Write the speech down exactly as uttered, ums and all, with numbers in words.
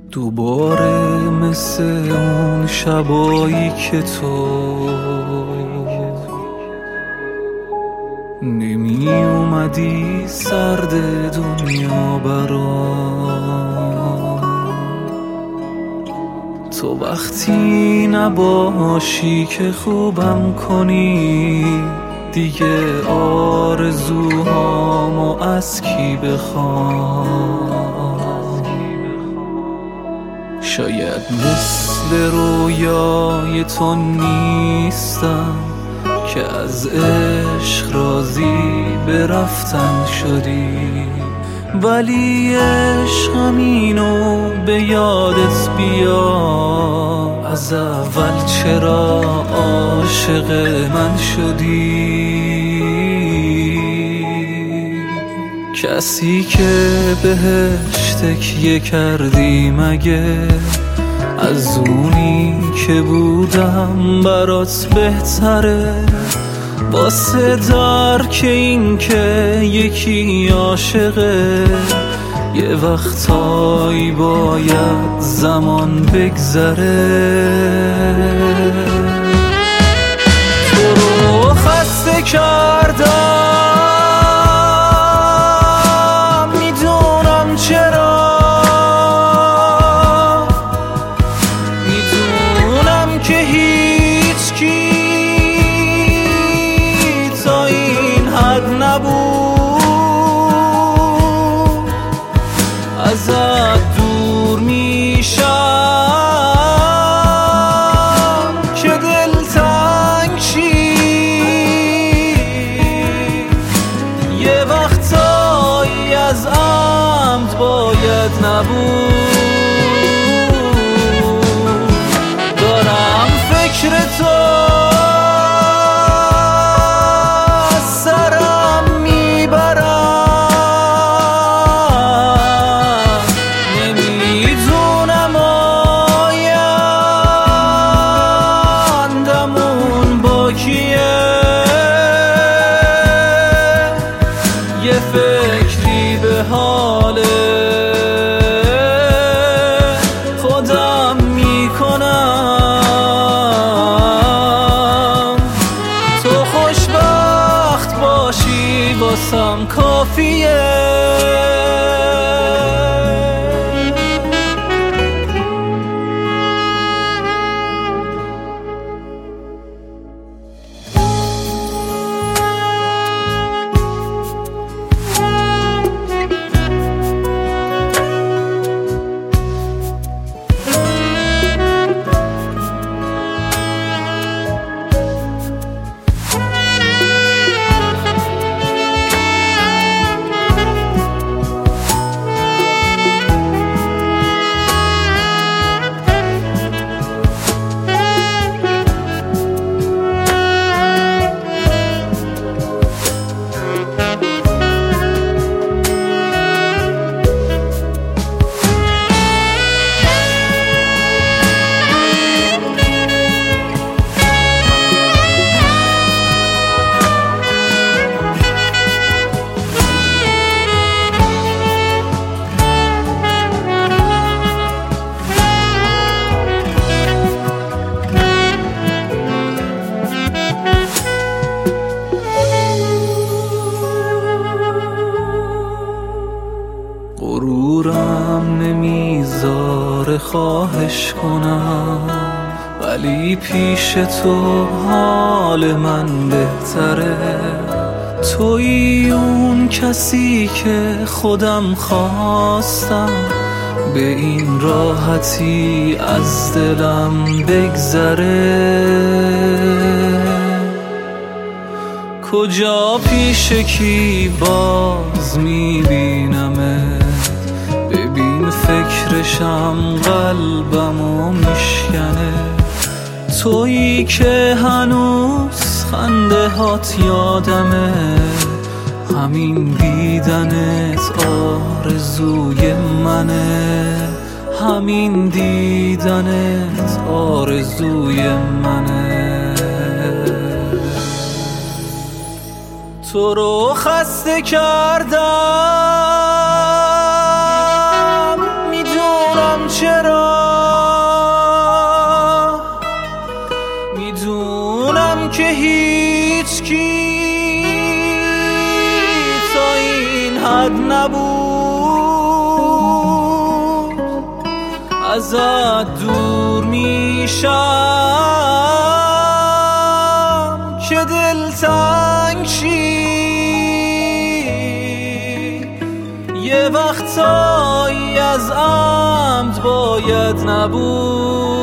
دوباره مثل اون شبایی که تو نمی اومدی سرد دنیا برام، تو وقتی نباشی که خوبم کنی، دیگه آرزوهامو از کی بخوام؟ شاید مثل رویای تو نیستم که از عشق راضی به رفتن شدی، ولی عشقم اینو به یادت بیا، از اول چرا عاشق من شدی؟ کسی که بهش تکیه کردی مگه از اونی که بودم برات بهتره؟ واسه درک این که یکی عاشقه یه وقتایی باید زمان بگذره. تو رو خسته کردم میدونم چرا، میدونم که هیچ کی تا این حد نبود، ازت دور میشم که دلتنگ شی، یه وقتایی از عمد باید نبود. دارم فکر تو از سرم میبرم، نمیدونم آیندمون با کیه، یه فکری به حال خودم میکنم، تو خوشبخت باشی واسم کافیه. غرورم نمیذاره خواهش کنم، ولی پیش تو حال من بهتره. تویی اون کسی که خودم خواستم، به این راحتی از دلم بگذره. کجا پیش کی باز میبینمت، ببین فکرشم قلبمو میشکنه. تویی که هنوز خنده هات یادمه، همین دیدنت آرزوی منه، همین دیدنت آرزوی منه. تو رو خسته کردم میدونم نمیدونم چرا، میدونم که هیچ کی تا این حد نبود. ازت دور میشم که دلتنگ شی، یه وقتایی از عمد باید نبود.